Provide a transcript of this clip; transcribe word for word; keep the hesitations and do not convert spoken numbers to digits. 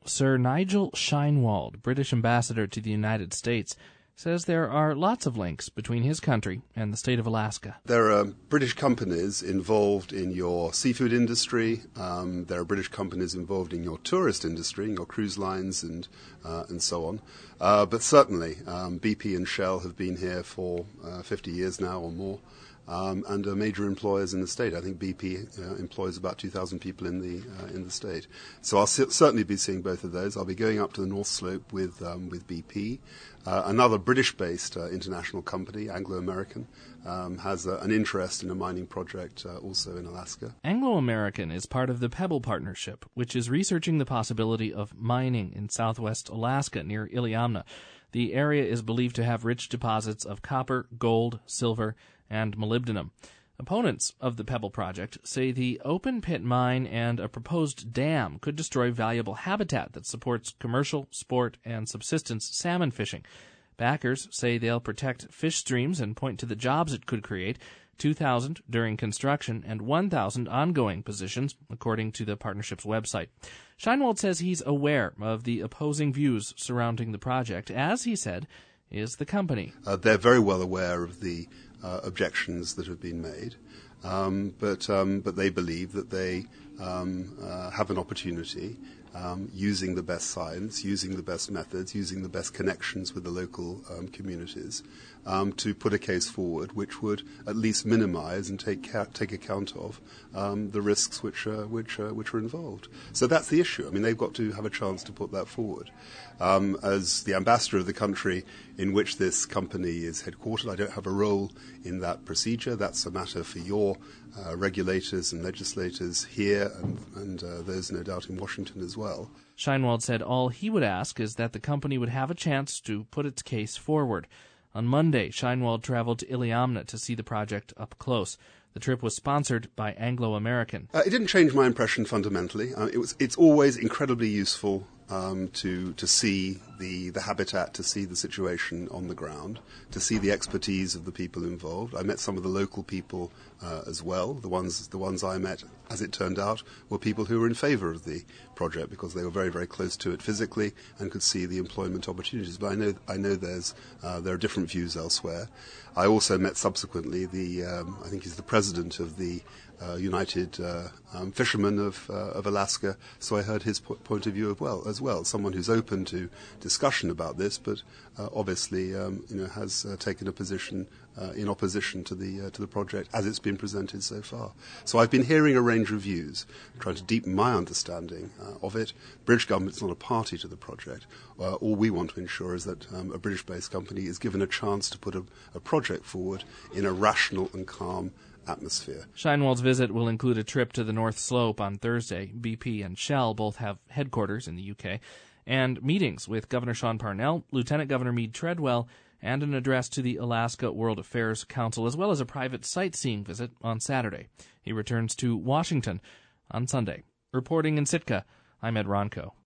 Sir Nigel Sheinwald, British ambassador to the United States, says there are lots of links between his country and the state of Alaska. There are British companies involved in your seafood industry. Um, there are British companies involved in your tourist industry, in your cruise lines and uh, and so on. Uh, but certainly, um, B P and Shell have been here for uh, fifty years now or more. Um, and are major employers in the state. I think B P uh, employs about two thousand people in the uh, in the state. So I'll c- certainly be seeing both of those. I'll be going up to the North Slope with um, with B P. Uh, another British-based uh, international company, Anglo American, um, has uh, an interest in a mining project uh, also in Alaska. Anglo American is part of the Pebble Partnership, which is researching the possibility of mining in southwest Alaska near Iliamna. The area is believed to have rich deposits of copper, gold, silver, and molybdenum. Opponents of the Pebble Project say the open-pit mine and a proposed dam could destroy valuable habitat that supports commercial, sport, and subsistence salmon fishing. Backers say they'll protect fish streams and point to the jobs it could create, two thousand during construction and one thousand ongoing positions, according to the partnership's website. Sheinwald says he's aware of the opposing views surrounding the project, as he said, is the company. Uh, they're very well aware of the uh, objections that have been made, um, but um, but they believe that they um, uh, have an opportunity um, using the best science, using the best methods, using the best connections with the local um, communities um, to put a case forward which would at least minimize and take ca- take account of um, the risks which uh, which uh, which are involved. So that's the issue. I mean, they've got to have a chance to put that forward. Um, as the ambassador of the country in which this company is headquartered, I don't have a role in that procedure. That's a matter for your uh, regulators and legislators here and, and uh, those no doubt in Washington as well. Sheinwald said all he would ask is that the company would have a chance to put its case forward. On Monday, Sheinwald traveled to Iliamna to see the project up close. The trip was sponsored by Anglo American. Uh, it didn't change my impression fundamentally. Uh, it was. It's always incredibly useful um, to to see the, the habitat, to see the situation on the ground, to see the expertise of the people involved. I met some of the local people uh, as well. The ones the ones I met, as it turned out, were people who were in favour of the project because they were very very close to it physically and could see the employment opportunities. But I know I know there's uh, there are different views elsewhere. I also met subsequently the um, I think he's the president of the uh, United uh, um, Fishermen of uh, of Alaska. So I heard his po- point of view as well. As well, someone who's open to discussion about this, but uh, obviously um, you know has uh, taken a position uh, in opposition to the uh, to the project as it's been presented so far. So I've been hearing a range of views, trying to deepen my understanding uh, of it. British government's not a party to the project. Uh, all we want to ensure is that um, a British-based company is given a chance to put a, a project forward in a rational and calm atmosphere. Sheinwald's visit will include a trip to the North Slope on Thursday. B P and Shell both have headquarters in the U K, and meetings with Governor Sean Parnell, Lieutenant Governor Meade Treadwell, and an address to the Alaska World Affairs Council, as well as a private sightseeing visit on Saturday. He returns to Washington on Sunday. Reporting in Sitka, I'm Ed Ronco.